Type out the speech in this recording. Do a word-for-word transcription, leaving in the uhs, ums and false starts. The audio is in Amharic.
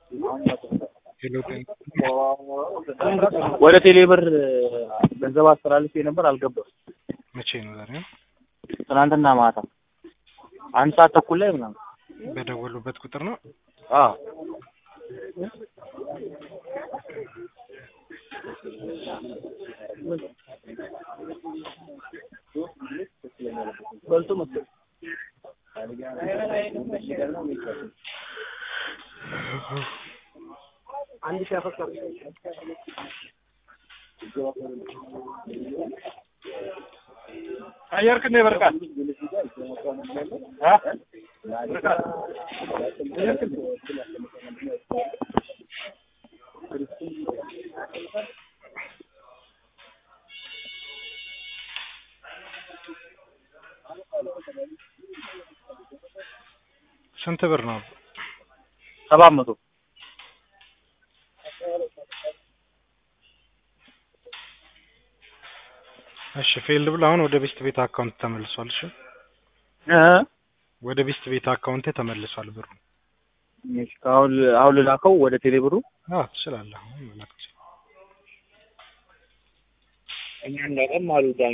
ወደ ቴሌብር ገንዘብ አስተላልፌ ነበር አልገባም። መቼ ነው ዛሬ? ትናንትና ማታ አንድ ሰዓት ተኩል ላይ ምናምን በደወሉበት ቁጥር ነው? አዎ በልቶ መጥቶ አንድ ሺህ አፈቀር አየር ከነ በርካት አ በርካት ስንት ብር ነው? ሰባት መቶ እሺ ፌልድ ብሎ አሁን ወደ ቤስት ቤት አካውንት ተመልሷል። እሺ እ ወደ ቤስት ቤት አካውንት ተመልሷል ብሩ። እሺ አሁን አሁን ላከው ወደ ቴሌብሩ? አዎ ትችላለህ። አሁን ላከው። እኛ እንደቀም አሉ